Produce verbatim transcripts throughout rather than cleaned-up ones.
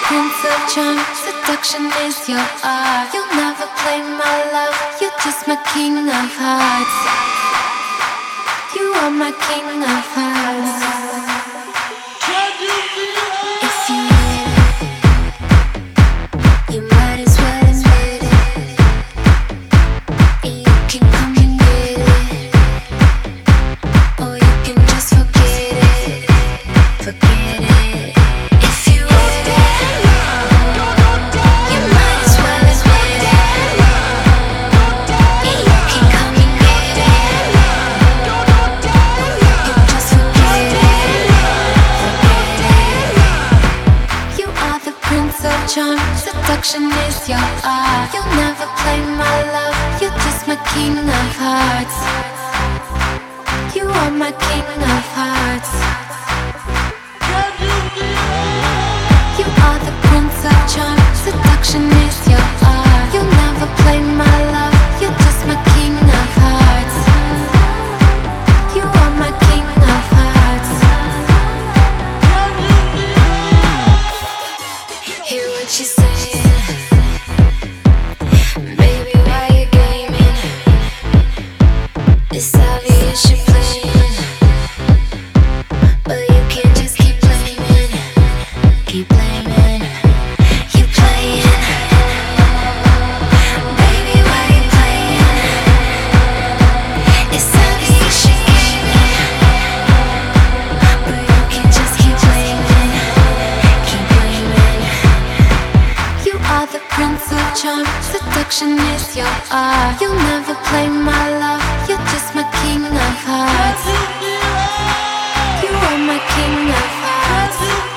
prince of charm. Seduction is your art. You'll never play my love. You're just my king of hearts. You are my king of hearts. If you need it, you might as well admit it. You can come and get it, or you can just forget it. Forget it. If you want it, you might as well admit it. You can come and get it, or you can just forget it. Forget it. You are the prince of charm. Seduction is your art. You'll never play my love. You're just my king of hearts. You are my king of hearts. You are the prince of charm. Seduction is your art. You'll never play my love. You're just my king of hearts. You are my king of hearts. Hear what she's saying. Baby, why you gaming? It's obvious you're playing, but you can't just keep blaming. Keep blaming. You playing. Baby, why you playing? It's obvious you're gaming, but you can't just keep blaming. Keep blaming. You are the prince of charm. Seduction is your art. You'll never play my love. You're just my king of hearts. You are my king of hearts.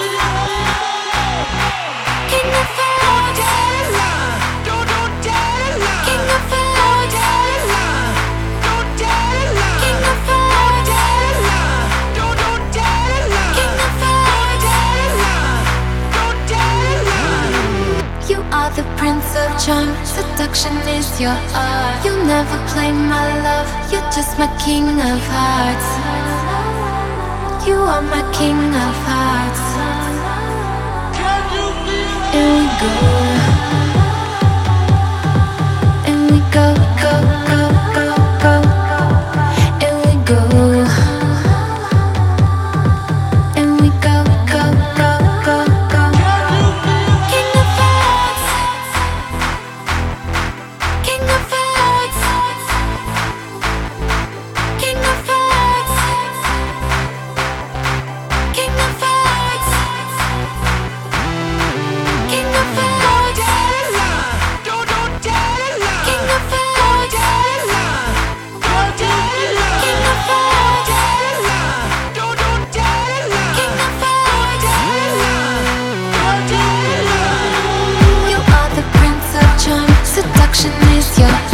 King of hearts. King of hearts. King of hearts. King of hearts. You are the prince of charm. Seduction is your art. You'll never play my love. You're just my king of hearts. You are my king of hearts. And we go, and we go, go, go, go, go, and we go, and we go, go, go, go, go. King of hearts, king of hearts, king of hearts, king of hearts, king of hearts, king of hearts, king of hearts, king of hearts. You are the prince of charm. Seduction is your